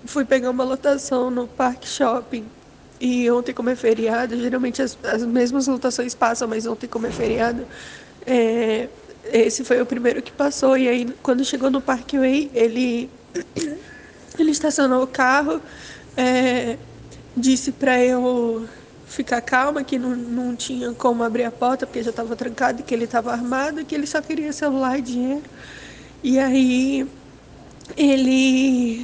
fui pegar uma lotação no Parque Shopping. E ontem, como é feriado, geralmente as mesmas lotações passam, mas ontem, como é feriado, é, esse foi o primeiro que passou. E aí, quando chegou no Parkway, ele estacionou o carro, é, disse para eu ficar calma, que não tinha como abrir a porta, porque já estava trancado, que ele estava armado, que ele só queria celular e dinheiro. E aí ele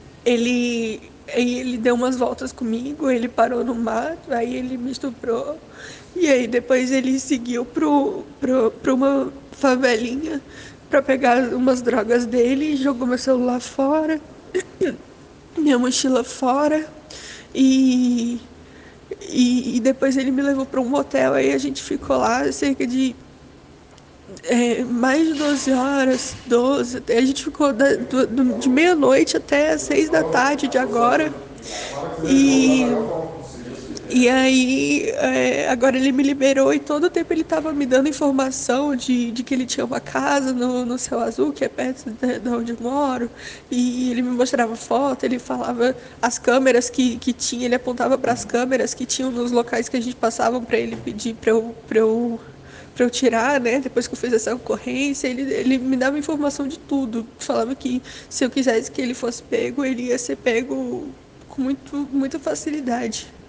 ele deu umas voltas comigo, ele parou no mato, aí ele me estuprou. E aí depois ele seguiu pra uma favelinha pra pegar umas drogas dele, jogou meu celular fora, minha mochila fora. E, e depois ele me levou para um motel, aí a gente ficou lá cerca de mais de 12 horas, 12. A gente ficou de meia-noite até as 6 da tarde de agora. E, e aí, agora ele me liberou e todo o tempo ele estava me dando informação de que ele tinha uma casa no Céu Azul, que é perto de onde eu moro. E ele me mostrava foto, ele falava as câmeras que tinha, ele apontava para as câmeras que tinham nos locais que a gente passava para ele pedir para eu tirar, né? Depois que eu fiz essa ocorrência, ele me dava informação de tudo. Falava que se eu quisesse que ele fosse pego, ele ia ser pego com muita facilidade.